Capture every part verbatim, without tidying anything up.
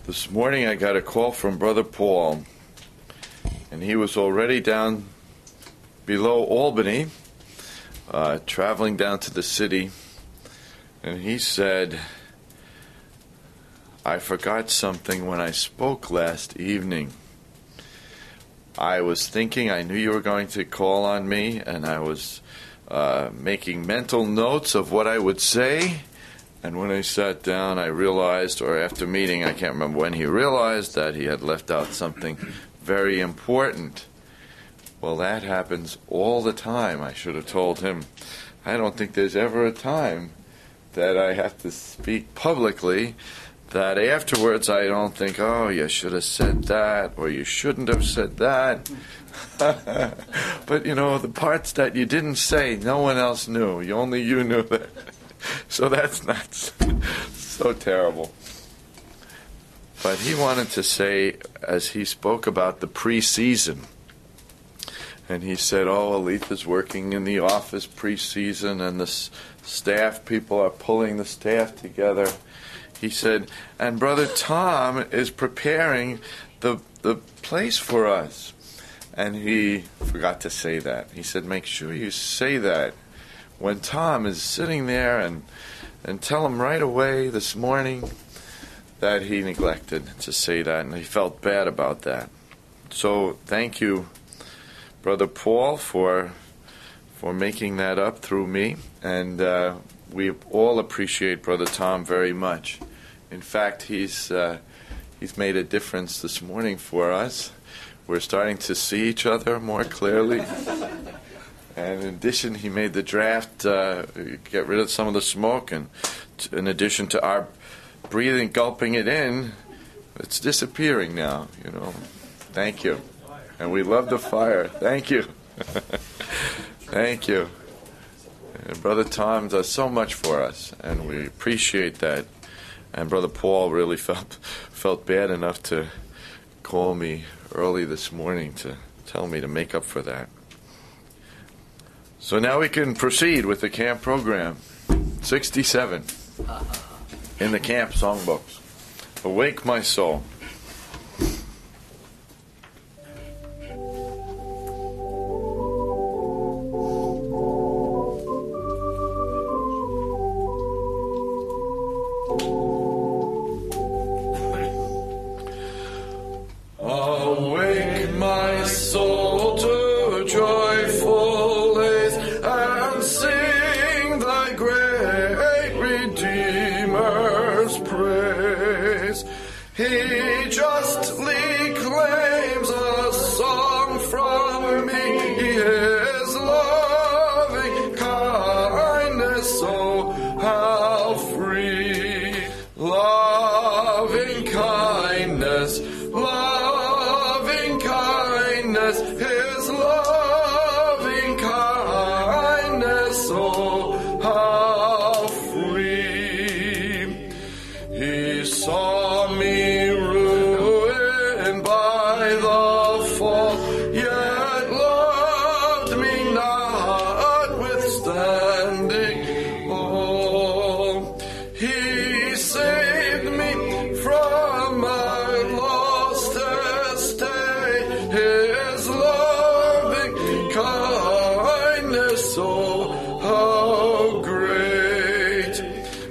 This morning I got a call from Brother Paul, and he was already down below Albany, uh, traveling down to the city, and he said, I forgot something when I spoke last evening. I was thinking, I knew you were going to call on me, and I was uh, making mental notes of what I would say. And when I sat down, I realized, or after meeting, I can't remember when he realized, that he had left out something very important. Well, that happens all the time, I should have told him. I don't think there's ever a time that I have to speak publicly that afterwards I don't think, oh, you should have said that, or you shouldn't have said that. But, you know, the parts that you didn't say, no one else knew. You, only you knew that. So that's not so terrible. But he wanted to say, as he spoke about the pre-season, and he said, oh, Aletha's working in the office pre-season, and the s- staff people are pulling the staff together. He said, and Brother Tom is preparing the the place for us. And he forgot to say that. He said, make sure you say that when Tom is sitting there, and and tell him right away this morning that he neglected to say that, and he felt bad about that. So thank you, Brother Paul, for for making that up through me, and uh, we all appreciate Brother Tom very much. In fact, he's uh, he's made a difference this morning for us. We're starting to see each other more clearly. And in addition, he made the draft uh, get rid of some of the smoke, and t- in addition to our breathing, gulping it in, it's disappearing now, you know. Thank you. And we love the fire. Thank you. Thank you. And Brother Tom does so much for us, and we appreciate that. And Brother Paul really felt felt bad enough to call me early this morning to tell me to make up for that. So now we can proceed with the camp program. sixty-seven in the camp songbooks. Awake My Soul. Awake my soul to joyful days, and sing thy great Redeemer's praise. He justly claims a song from me, his loving kindness, oh how free. Loving kindness, loving kindness, his loving kindness, oh how free. He saw me ruined by the fall, yet loved me notwithstanding. Oh, he saved me from my lost estate, his loving kindness, oh how great.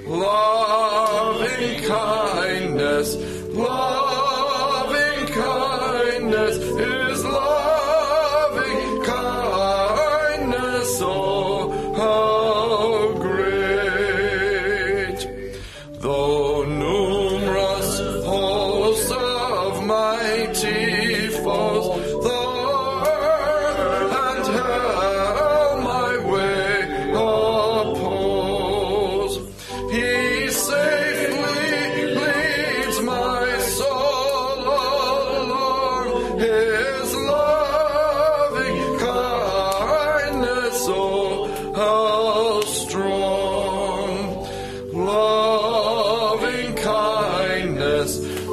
Loving kindness, loving kindness, his loving kindness, oh how great. Though numerous hosts of mighty foes, though earth and hell my way oppose, he safely leads my soul along, his loving kindness, oh how strong. Loving kindness,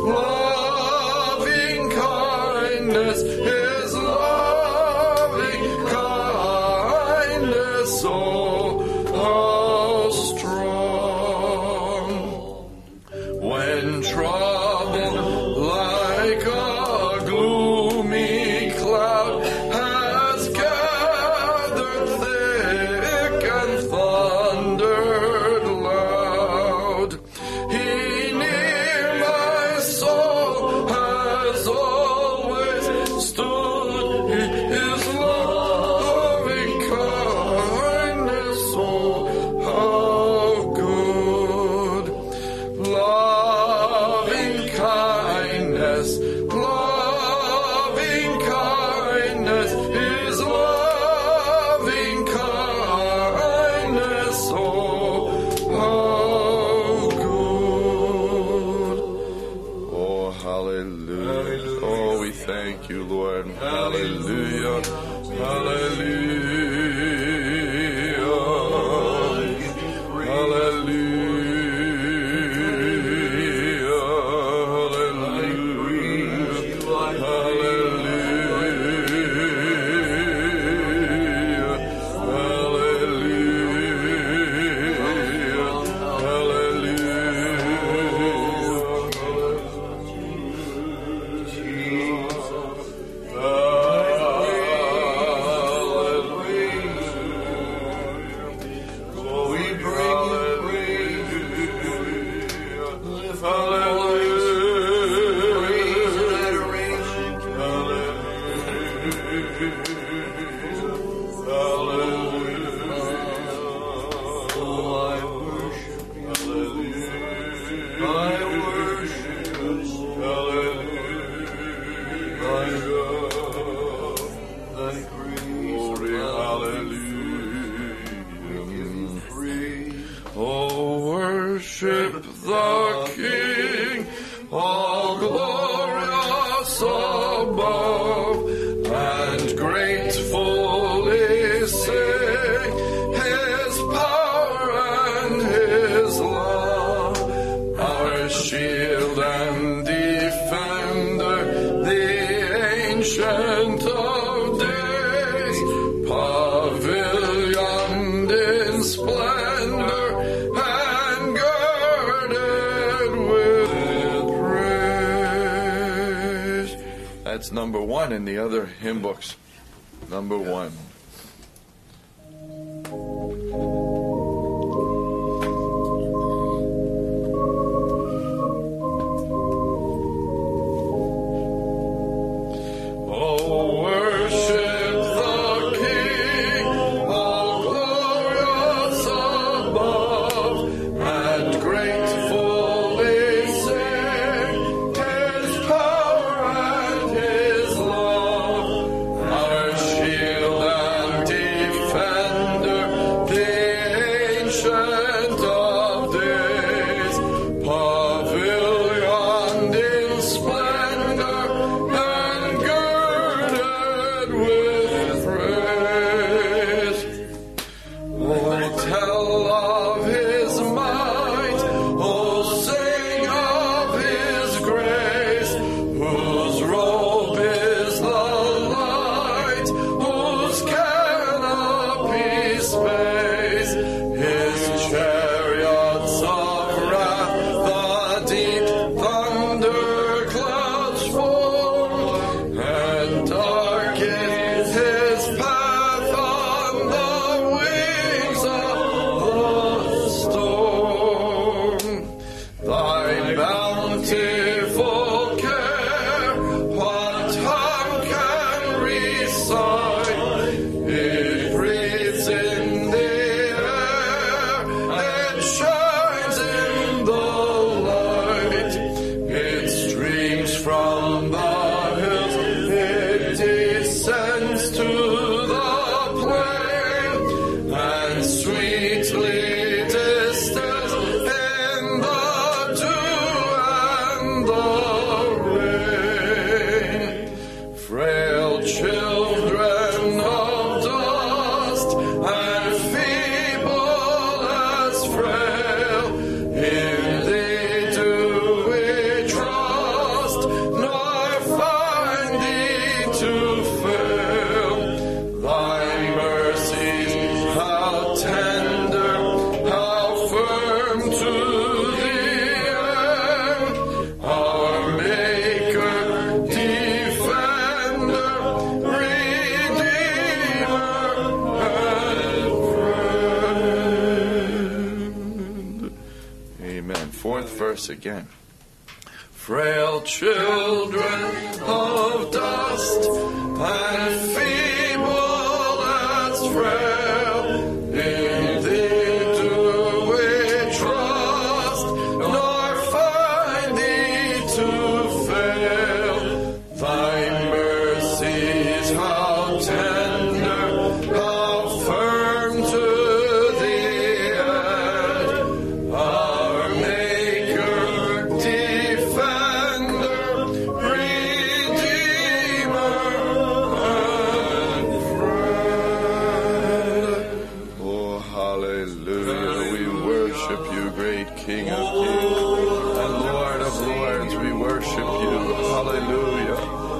loving kindness, his loving kindness, oh how strong. When trouble Hallelujah. Oh, we thank you, Lord. Hallelujah. Hallelujah. Hallelujah. That's number one in the other hymn books. Number one. Again. Frail children of dust and feeble as frail, in thee do we trust, nor find thee to fail. Thy mercies how tender, how firm to the end. Our Maker, defender, worship you. Hallelujah.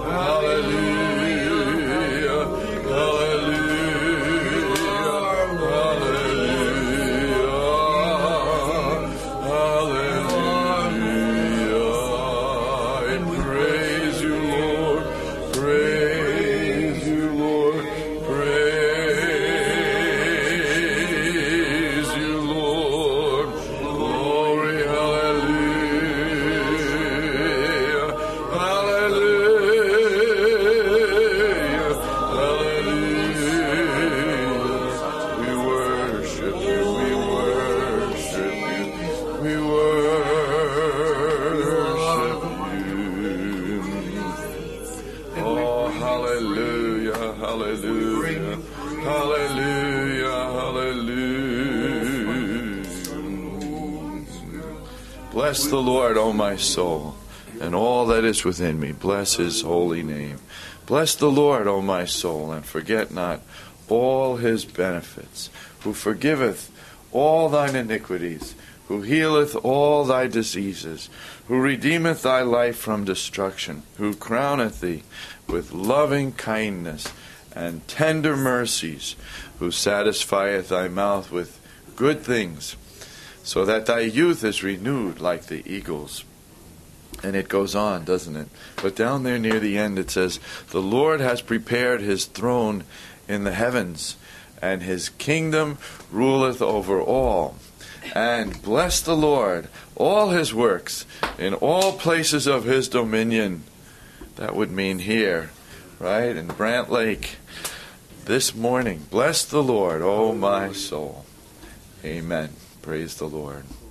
Hallelujah. Hallelujah. Hallelujah. Hallelujah. And praise you, Lord. Praise you, Lord. Praise you, Lord. Glory, hallelujah. Hallelujah. Hallelujah. We worship you. We worship you. We worship you. Oh, hallelujah. Hallelujah. Hallelujah. Hallelujah. Bless the Lord, O my soul, and all that is within me. Bless his holy name. Bless the Lord, O my soul, and forget not all his benefits, who forgiveth all thine iniquities, who healeth all thy diseases, who redeemeth thy life from destruction, who crowneth thee with loving kindness and tender mercies, who satisfieth thy mouth with good things, so that thy youth is renewed like the eagles. And it goes on, doesn't it? But down there near the end it says, the Lord has prepared his throne in the heavens, and his kingdom ruleth over all. And bless the Lord, all his works, in all places of his dominion. That would mean here, right, in Brant Lake. This morning, bless the Lord, O my soul. Amen. Praise the Lord.